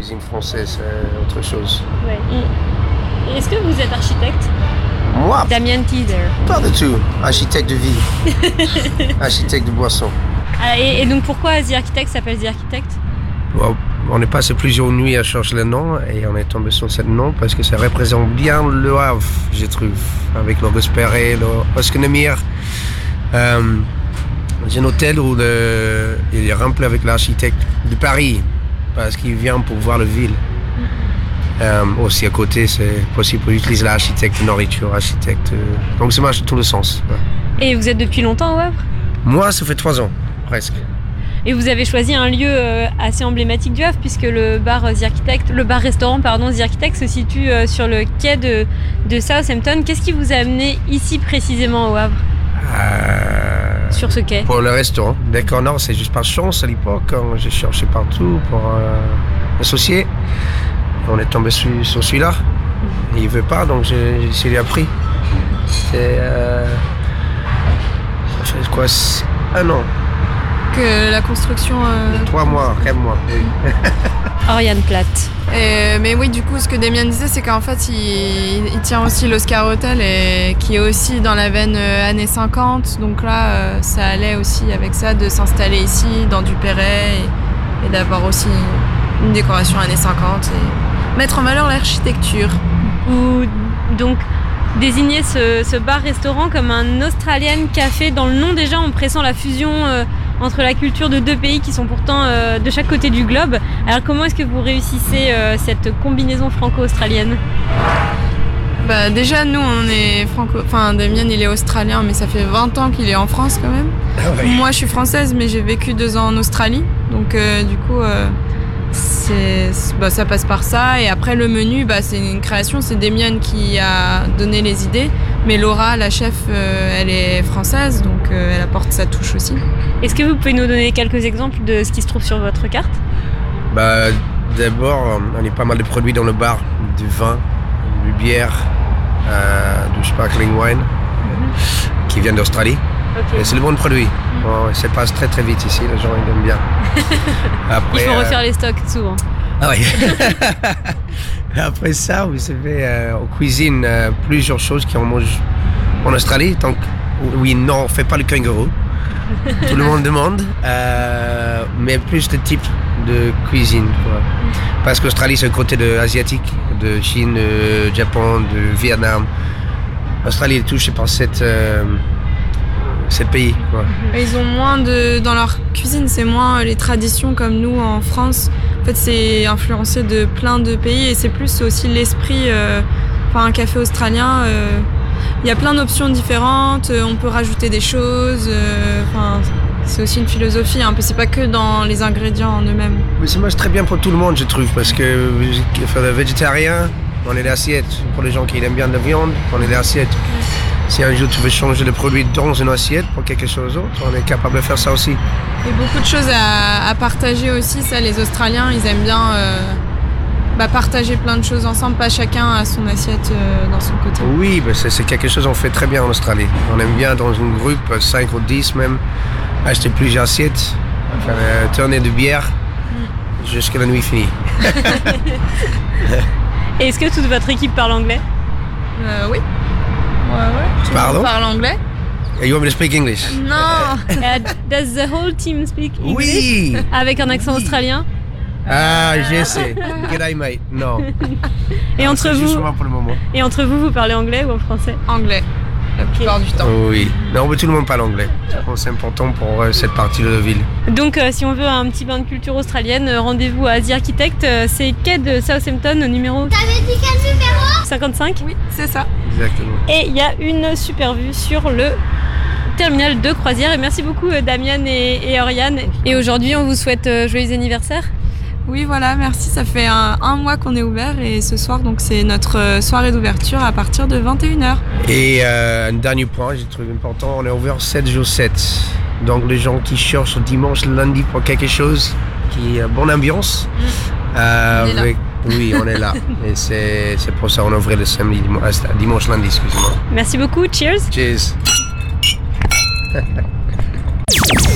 cuisine française, c'est autre chose. Ouais. Et est-ce que vous êtes architecte? Moi, Damien Teaser. pas du tout. Architecte de vie. Architecte de boisson. Ah, et donc pourquoi The Architect s'appelle The Architect? Bon, on est passé plusieurs nuits à chercher le nom et on est tombé sur ce nom parce que ça représente bien le Havre, je trouve, avec l'Auguste Perret, l'Oscar Nemir. C'est un hôtel où il est rempli avec l'architecte de Paris parce qu'il vient pour voir la ville. Aussi à côté, c'est possible d'utiliser l'architecte de nourriture, architecte. Donc ça marche dans tous les sens. Ouais. Et vous êtes depuis longtemps au Havre? Moi, ça fait 3 ans, presque. Et vous avez choisi un lieu assez emblématique du Havre puisque le bar-restaurant The Architect se situe sur le quai de Southampton. Qu'est-ce qui vous a amené ici précisément au Havre? Sur ce quai? Pour le restaurant. D'accord, non, c'est juste par chance à l'époque. Quand j'ai cherché partout pour m'associer. On est tombé sur celui-là. Il ne veut pas, donc je lui ai pris. Ça fait quoi? 1 an. Que la construction... 3 mois, 4 mois. Oriane Platt. Mais oui, du coup, ce que Damien disait, c'est qu'en fait, il tient aussi l'Oscar Hotel, qui est aussi dans la veine années 50. Donc là, ça allait aussi avec ça de s'installer ici, dans du Perret, et d'avoir aussi une décoration années 50 et mettre en valeur l'architecture. Vous donc désignez ce bar-restaurant comme un Australian café. Dans le nom déjà, on pressent la fusion entre la culture de 2 pays qui sont pourtant de chaque côté du globe. Alors comment est-ce que vous réussissez cette combinaison franco-australienne? Bah déjà, nous, on est Damien, il est australien, mais ça fait 20 ans qu'il est en France quand même. Ah ouais. Moi, je suis française, mais j'ai vécu 2 ans en Australie. Donc, du coup, ça passe par ça. Et après, le menu, c'est une création. C'est Damien qui a donné les idées. Mais Laura, la chef, elle est française, donc elle apporte sa touche aussi. Est-ce que vous pouvez nous donner quelques exemples de ce qui se trouve sur votre carte? D'abord, on a pas mal de produits dans le bar. Du vin, du bière, du sparkling wine, qui vient d'Australie. Okay. Et c'est le bon produit. Bon, ça passe très très vite ici, les gens ils aiment bien. Après, il faut refaire les stocks souvent. Ah oui. Après ça, vous savez, on cuisine plusieurs choses qu'on mange en Australie. Donc, oui, non, on ne fait pas le kangourou. Tout le monde demande, mais plus de types de cuisine. Quoi. Parce qu'Australie, c'est le côté asiatique, de Chine, de Japon, de Vietnam. L'Australie est touchée par cette pays. Quoi. Ils ont moins dans leur cuisine, c'est moins les traditions comme nous en France. En fait, c'est influencé de plein de pays et c'est plus aussi l'esprit. Un café australien, il y a plein d'options différentes. On peut rajouter des choses. C'est aussi une philosophie. C'est pas que dans les ingrédients en eux-mêmes. Mais ça marche très bien pour tout le monde, je trouve, parce que le végétarien, on est l'assiette. Pour les gens qui aiment bien la viande, on est l'assiette. Si un jour tu veux changer le produit dans une assiette pour quelque chose d'autre, on est capable de faire ça aussi. Il y a beaucoup de choses à partager aussi. Ça, les Australiens, ils aiment bien partager plein de choses ensemble, pas chacun à son assiette dans son côté. Oui, c'est quelque chose qu'on fait très bien en Australie. On aime bien dans un groupe, 5 ou 10 même, acheter plusieurs assiettes, faire tourner de bière jusqu'à la nuit finie. Et est-ce que toute votre équipe parle anglais? Oui. Ouais. Pardon? Tu parles anglais? You want me to speak English? Non. Does the whole team speak English? Oui. Avec un accent australien? Ah, j'essaie. G'day mate. Non. Et entre vous? Juste moi pour le moment. Et entre vous, vous parlez anglais ou en français? Anglais. La plupart du temps. Oui. Non, mais tout le monde parle anglais. C'est important pour cette partie de la ville. Donc, si on veut un petit bain de culture australienne, rendez-vous à The Architect. C'est quai de Southampton, numéro... T'avais dit quel numéro? 55? Oui, c'est ça. Exactement. Et il y a une super vue sur le terminal de croisière. Et merci beaucoup, Damien et Oriane. Et aujourd'hui, on vous souhaite joyeux anniversaire. Oui, voilà, merci. Ça fait un mois qu'on est ouvert et ce soir, donc c'est notre soirée d'ouverture à partir de 21h. Et un dernier point, j'ai trouvé important, on est ouvert 7 jours 7. Donc les gens qui cherchent dimanche, lundi pour quelque chose, qui a bonne ambiance. On est là. Oui, on est là. Et c'est pour ça qu'on a ouvert le samedi, dimanche, lundi, excusez-moi. Merci beaucoup. Cheers. Cheers.